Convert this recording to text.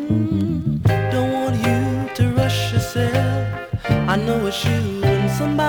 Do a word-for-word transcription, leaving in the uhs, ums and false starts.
Don't want you to rush yourself. I know it's you and somebody